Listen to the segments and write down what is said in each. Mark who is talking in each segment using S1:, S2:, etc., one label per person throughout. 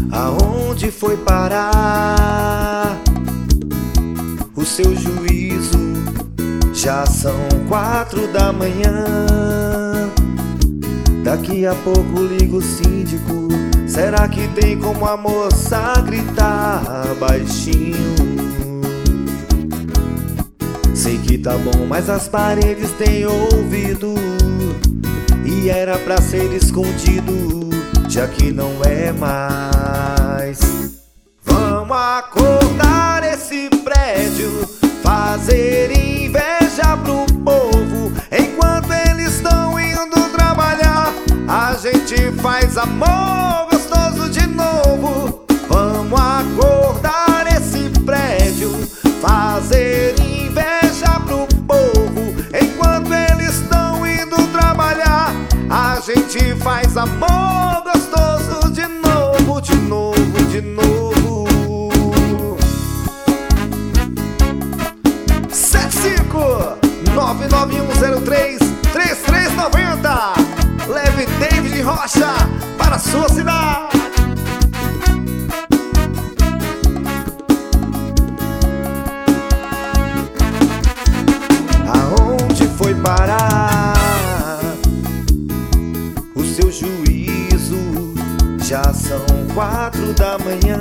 S1: Aonde foi parar o seu juízo? Já são 4 da manhã. Daqui a pouco liga o síndico. Será que tem como a moça gritar baixinho? Sei que tá bom, mas as paredes têm ouvido, e era pra ser escondido, já que não é mais. Vamos acordar esse prédio, fazer inveja pro povo. Enquanto eles estão indo trabalhar, a gente faz amor gostoso de novo. Vamos acordar esse prédio, fazer inveja pro povo. Enquanto eles estão indo trabalhar, a gente faz amor gostoso de novo, de novo, de novo. 75-99103-3390. Leve David Rocha para a sua cidade. Aonde foi parar o seu juízo? Já são 4 da manhã.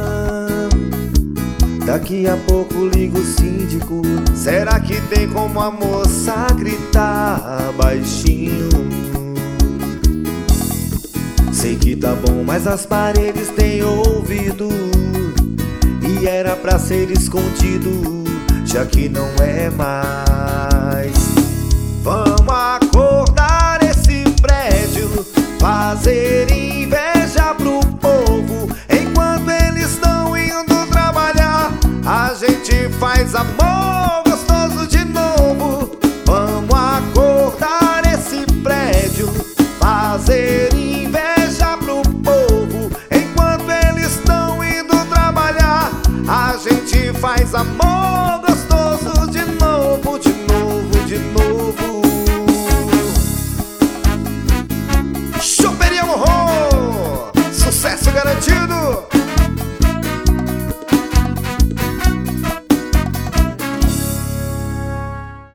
S1: Daqui a pouco liga o síndico. Será que tem como a moça gritar baixinho? Sei que tá bom, mas as paredes têm ouvido, e era pra ser escondido, já que não é mais. Vamos acordar esse prédio, fazer inveja pro povo. Enquanto eles estão indo trabalhar, a gente faz amor